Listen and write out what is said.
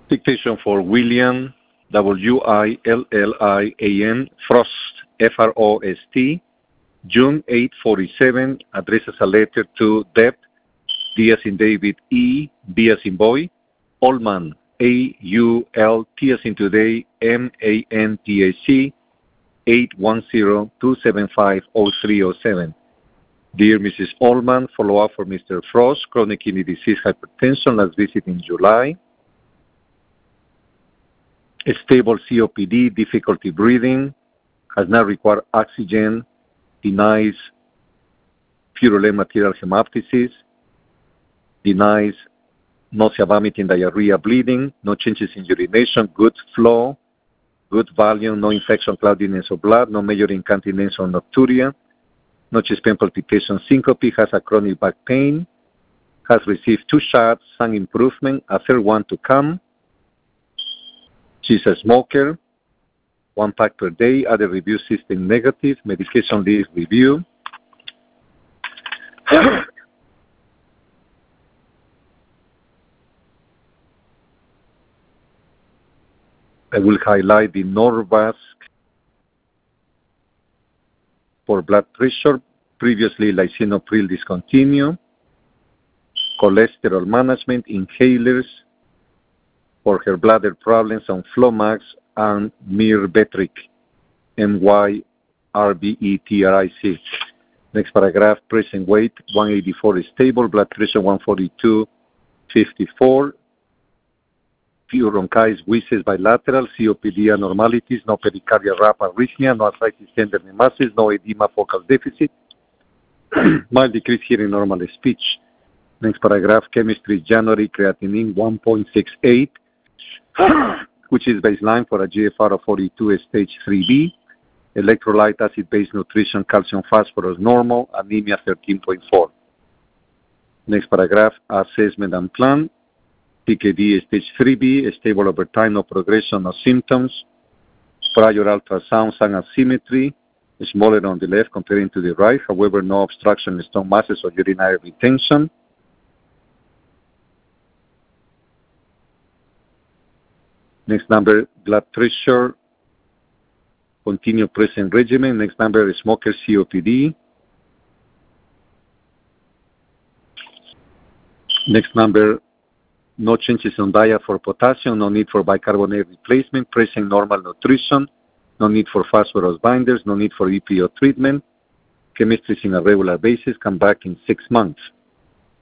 Dictation for William, Willian, Frost, Frost, June 847, addresses a letter to Deb, D as in David, E, B as in boy, Allman, A-U-L-T as in today, M-A-N-T-A-C, 810-275-0307. Dear Mrs. Allman, follow-up for Mr. Frost, chronic kidney disease, hypertension, last visit in July. A stable COPD, difficulty breathing, has not required oxygen, denies purulent material hemoptysis, denies nausea, vomiting, diarrhea, bleeding, no changes in urination, good flow, good volume, no infection, cloudiness of blood, no major incontinence or nocturia, no chest pain, palpitation, syncope, has a chronic back pain, has received 2 shots, some improvement, a third one to come. She's a smoker, 1 pack per day, other review system negative, medication list review. I will highlight the Norvasc for blood pressure, previously lisinopril discontinued, cholesterol management, inhalers for her bladder problems on Flomax and Myrbetriq, M-Y-R-B-E-T-R-I-C. Next paragraph, present weight 184 is stable, blood pressure 142/54, pure bronchitis, wheezes bilateral, COPD abnormalities, no pericardial rap arrhythmia, no arthritis tenderness masses, no edema, focal deficit, mild decrease hearing, normal speech. Next paragraph, chemistry, January, creatinine 1.68, which is baseline for a GFR of 42, stage 3B. Electrolyte, acid-based nutrition, calcium, phosphorus, normal, anemia 13.4. Next paragraph, assessment and plan. PKD stage 3B, stable over time, no progression, no symptoms. Prior ultrasound, sun asymmetry, smaller on the left comparing to the right. However, no obstruction in stomach masses or urinary retention. Next number, blood pressure, continue present regimen. Next number, smoker, COPD. Next number, no changes on diet for potassium, no need for bicarbonate replacement, present normal nutrition, no need for phosphorus binders, no need for EPO treatment. Chemistry is on a regular basis, come back in 6 months.